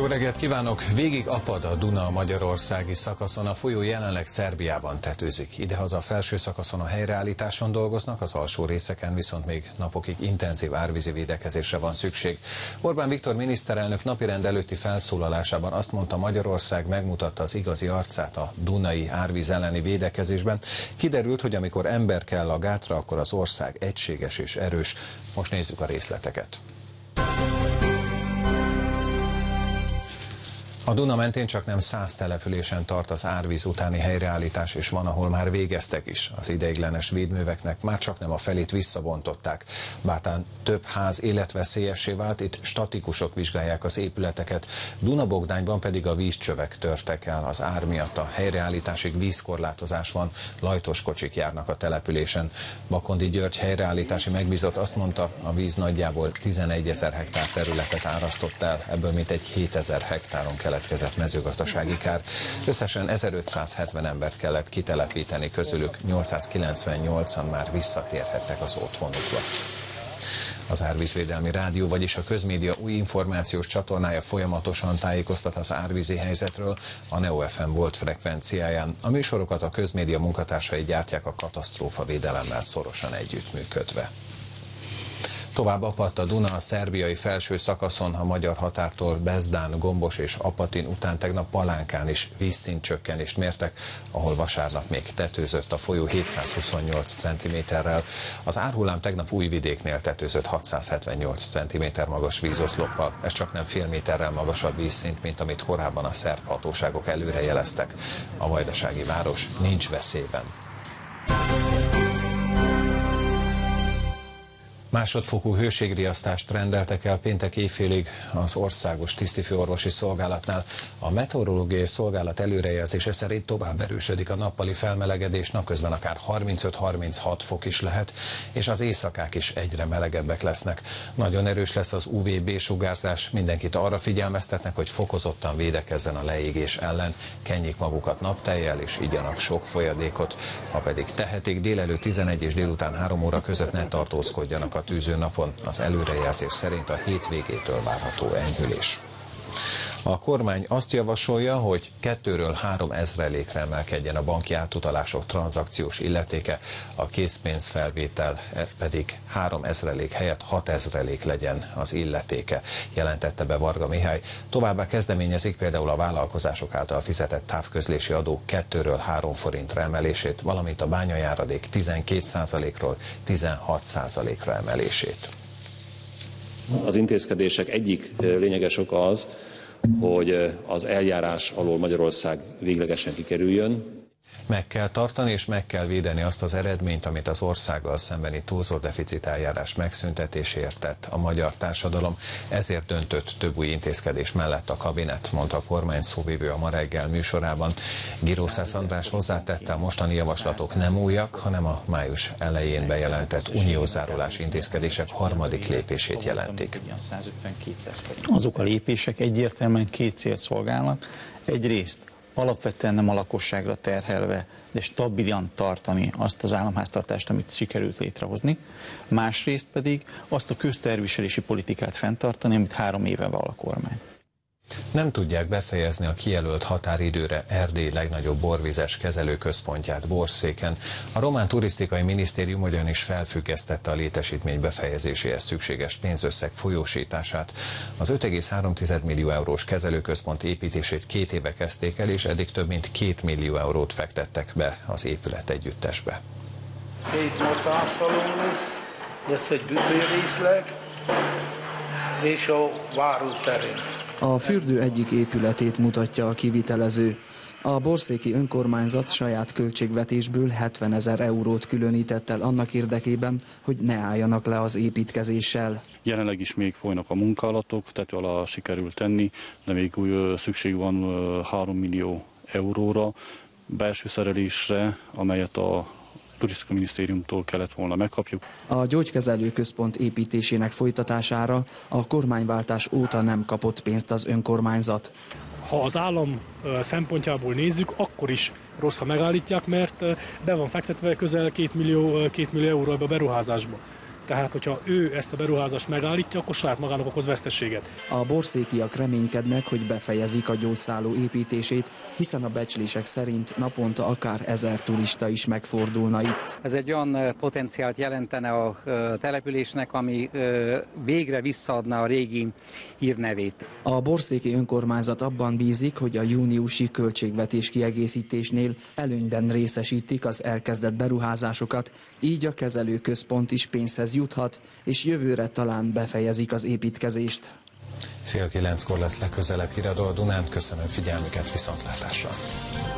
Jó reggelt kívánok! Végig apad a Duna a magyarországi szakaszon, a folyó jelenleg Szerbiában tetőzik. Idehaza a felső szakaszon a helyreállításon dolgoznak, az alsó részeken viszont még napokig intenzív árvízi védekezésre van szükség. Orbán Viktor miniszterelnök napirend előtti felszólalásában azt mondta, Magyarország megmutatta az igazi arcát a dunai árvíz elleni védekezésben. Kiderült, hogy amikor ember kell a gátra, akkor az ország egységes és erős. Most nézzük a részleteket. A Duna mentén csaknem 100 településen tart az árvíz utáni helyreállítás, és van, ahol már végeztek is. Az ideiglenes védműveknek már csaknem a felét visszavontották. Bátán több ház életveszélyessé vált, itt statikusok vizsgálják az épületeket, Dunabogdányban pedig a vízcsövek törtek el az ár miatt. A helyreállításig vízkorlátozás van, lajtos kocsik járnak a településen. Bakondi György helyreállítási megbízott azt mondta, a víz nagyjából 11 000 hektár területet árasztott el, ebből mintegy 7 000 hektáron keletkezett mezőgazdasági kár. Összesen 1570 embert kellett kitelepíteni, közülük 898-an már visszatérhettek az otthonukba. Az Árvízvédelmi Rádió, vagyis a közmédia új információs csatornája folyamatosan tájékoztat az árvízi helyzetről a Neo FM volt frekvenciáján. A műsorokat a közmédia munkatársai gyártják a katasztrófavédelemmel szorosan együttműködve. Tovább apadt a Duna a szerbiai felső szakaszon, a magyar határtól Bezdán, Gombos és Apatin után tegnap Palánkán is vízszintcsökkenést mértek, ahol vasárnap még tetőzött a folyó 728 cm-rel. Az árhullám tegnap Újvidéknél tetőzött 678 cm magas vízoszloppal. Ez csak nem fél méterrel magasabb vízszint, mint amit korábban a szerb hatóságok előrejeleztek. A vajdasági város nincs veszélyben. Másodfokú hőségriasztást rendeltek el péntek éjfélig az Országos Tisztifőorvosi Szolgálatnál. A meteorológiai szolgálat előrejelzése szerint tovább erősödik a nappali felmelegedés, napközben akár 35-36 fok is lehet, és az éjszakák is egyre melegebbek lesznek. Nagyon erős lesz az UVB-sugárzás, mindenkit arra figyelmeztetnek, hogy fokozottan védekezzen a leégés ellen, kenjék magukat naptejjel és igyanak sok folyadékot. Ha pedig tehetik, délelőtt 11 és délután 3 óra között ne tartózkodjanak a tűzőnapon. Az előrejelzés szerint a hétvégétől várható enyhülés. A kormány azt javasolja, hogy 2-ről 3 ezrelékre emelkedjen a banki átutalások tranzakciós illetéke, a készpénzfelvétel pedig 3 ezrelék helyett 6 ezrelék legyen az illetéke, jelentette be Varga Mihály. Továbbá kezdeményezik például a vállalkozások által fizetett távközlési adó 2-ről 3 forintra emelését, valamint a bányajáradék 12%-ról 16%-ra emelését. Az intézkedések egyik lényeges oka az, hogy az eljárás alól Magyarország véglegesen kikerüljön. Meg kell tartani és meg kell védeni azt az eredményt, amit az országgal szembeni túlzott deficit eljárás megszüntetéséért tett a magyar társadalom. Ezért döntött több új intézkedés mellett a kabinet, mondta a kormány szóvivő a Ma reggel műsorában. Girószász András hozzátette, a mostani javaslatok nem újak, hanem a május elején bejelentett uniózárulás intézkedések harmadik lépését jelentik. Azok a lépések egyértelműen 2 célt szolgálnak. Egyrészt alapvetően nem a lakosságra terhelve, de stabilan tartani azt az államháztartást, amit sikerült létrehozni. Másrészt pedig azt a közterviselési politikát fenntartani, amit 3 éve val a kormány. Nem tudják befejezni a kijelölt határidőre Erdély legnagyobb borvizes kezelőközpontját Borszéken. A román turisztikai minisztérium ugyanis felfüggesztette a létesítmény befejezéséhez szükséges pénzösszeg folyósítását. Az 5,3 millió eurós kezelőközpont építését 2 éve kezdték el, és eddig több mint 2 millió eurót fektettek be az épület együttesbe. 2 masszázsalon lesz egy büférészleg és a váróterén. A fürdő egyik épületét mutatja a kivitelező. A borszéki önkormányzat saját költségvetésből 70 000 eurót különített el annak érdekében, hogy ne álljanak le az építkezéssel. Jelenleg is még folynak a munkálatok, tető alá sikerült tenni, de még szükség van 3 millió euróra belső szerelésre, amelyet a Turisztikai Minisztériumtól kellett volna megkapjuk. A gyógykezelőközpont építésének folytatására a kormányváltás óta nem kapott pénzt az önkormányzat. Ha az állam szempontjából nézzük, akkor is rossz, ha megállítják, mert be van fektetve közel 2 millió euró ebbe a beruházásba. Tehát, hogyha ő ezt a beruházást megállítja, akkor saját magának okoz veszteséget. A borszékiak reménykednek, hogy befejezik a gyógyszálló építését, hiszen a becslések szerint naponta akár 1000 turista is megfordulna itt. Ez egy olyan potenciált jelentene a településnek, ami végre visszaadná a régi hírnevét. A borszéki önkormányzat abban bízik, hogy a júniusi költségvetés kiegészítésnél előnyben részesítik az elkezdett beruházásokat, így a kezelőközpont is pénzhez juthat, és jövőre talán befejezik az építkezést. Fél 9-kor lesz legközelebb híradó a Dunán. Köszönöm figyelmüket, viszontlátásra!